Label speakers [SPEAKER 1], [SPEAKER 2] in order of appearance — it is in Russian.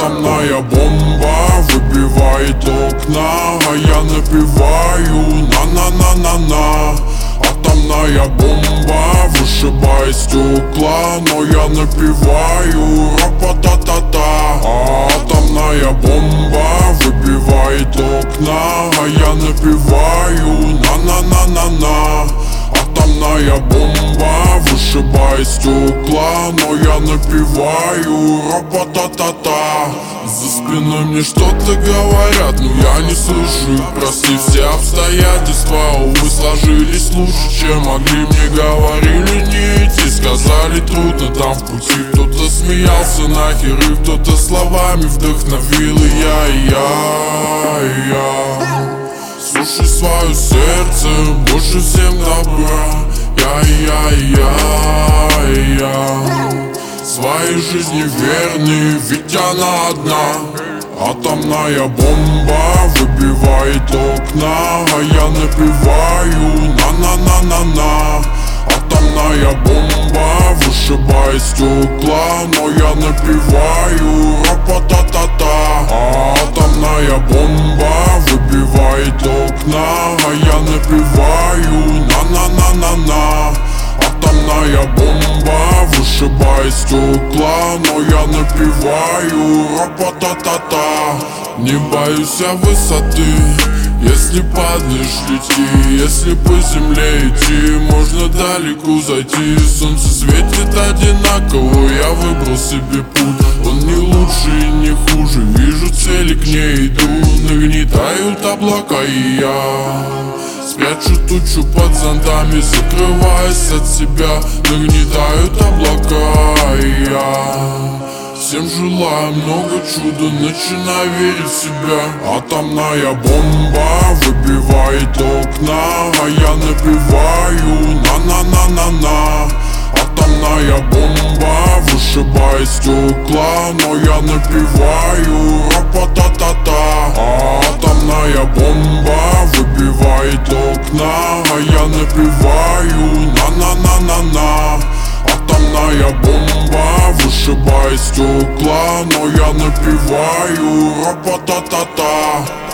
[SPEAKER 1] Атомная бомба выбивает окна, а я напеваю на-на-на-на-на. Атомная бомба вышибает стекла, но я напеваю ра-па-та-та-та. Атомная бомба выбивает окна, а я напеваю на-на-на-на-на. Атомная бомба вышибает стекла, но я напеваю ра-па-та-та-та. За спиной мне что-то говорят, но я не слышу. Прости, все обстоятельства, увы, сложились лучше, чем могли. Мне говорили не идти, сказали трудно там в пути. Кто-то смеялся нахер, и кто-то словами вдохновил. И я слушай свое сердце, больше всем добра. Я своей жизни верный, ведь она одна. Атомная бомба выбивает окна, а я напеваю на-на-на-на-на. Атомная бомба вышибает стекла, но я напеваю ра-па-та-та-та. Атомная бомба выбивает окна, а я напеваю на-на-на-на-на. Атомная бомба вышибает стекла, но я напеваю ра-па-та-та-та. Не боюсь я высоты, если падаешь, лети. Если по земле идти, можно далеко зайти. Солнце светит одинаково, я выбрал себе путь. Он не лучше и не хуже, вижу цели, к ней иду. Нагнетают облака, и я спрячу тучу под зонтами, закрываясь от себя. Нагнетают облака, и я всем желаю много чуда, начинаю верить в себя. Атомная бомба выбивает окна, а я напеваю на-на-на-на-на. Атомная бомба вышибает стекла, но я напеваю ра-па-та-та-та. Атомная бомба выбивает окна, а я напеваю на-на-на-на-на. Атомная бомба вышибает стекла, но я напеваю ра-па-та-та-та.